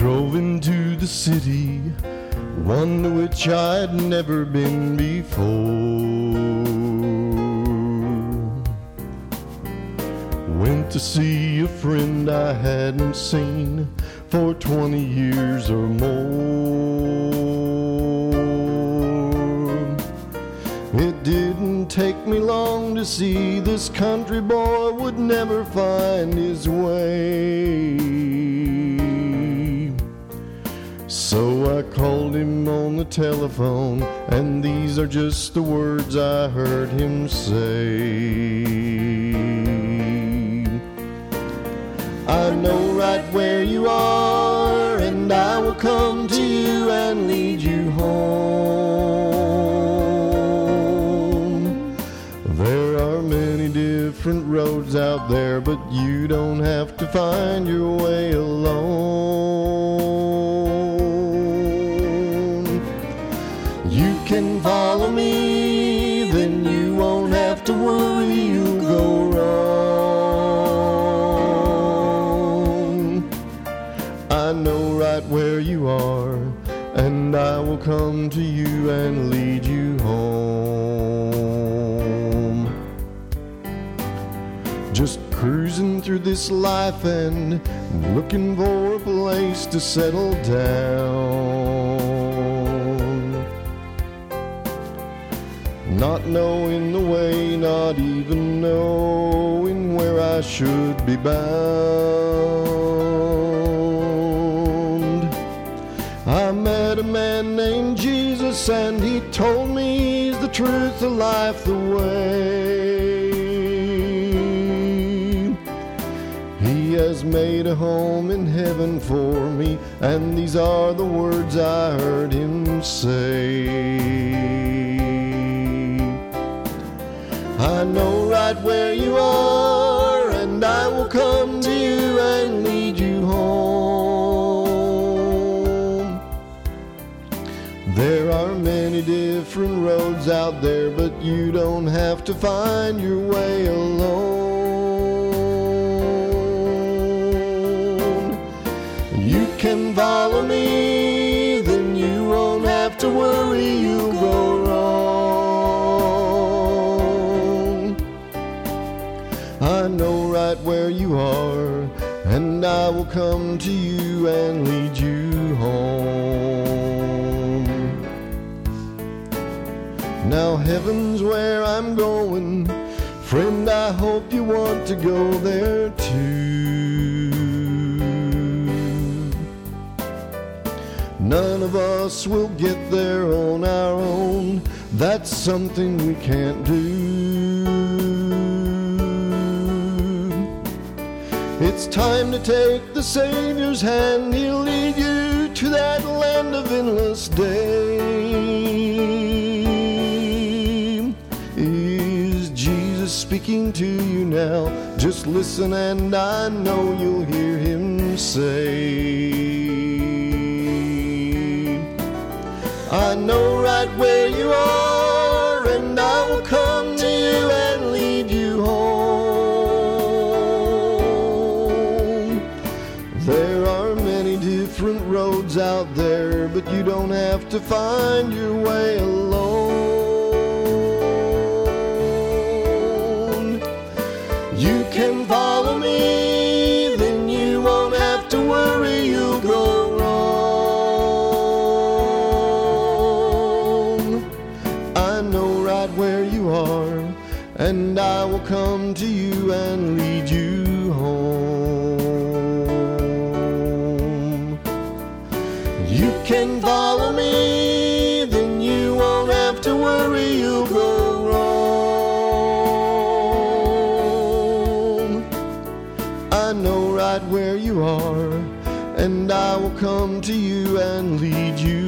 drove into the city, one to which I'd never been before. Went to see a friend I hadn't seen for 20 years or more. It didn't take me long to see this country boy would never find his way. So I called him on the telephone, and these are just the words I heard him say. I know right where you are, and I will come to you and lead you home. There are many different roads out there, but you don't have to find your way alone. You can follow me, then you won't have to worry you'll go wrong. I know right where you are, and I will come to you and lead you home. Just cruising through this life and looking for a place to settle down. Not knowing the way, not even knowing where I should be bound. I met a man named Jesus, and he told me he's the truth, the life, the way. He has made a home in heaven for me, and these are the words I heard him say. I know right where you are, and I will come to you and lead you home. There are many different roads out there, but you don't have to find your way alone. You can follow me, then you won't have to worry you'll go wrong. I know right where you are, and I will come to you and lead you home. Now heaven's where I'm going, friend, I hope you want to go there too. None of us will get there on our own, that's something we can't do. It's time to take the Savior's hand, He'll lead you to that land of endless day. Is Jesus speaking to you now? Just listen and I know you'll hear Him say, I know right where you are, and I will come to you and lead you home. There are many different roads out there, but you don't have to find your way alone. You can follow me, then you won't have to worry you'll go wrong. I know right where you are, and I will come to you and lead you home. You can follow me, then you won't have to worry you'll go wrong. I know right where you are, and I will come to you and lead you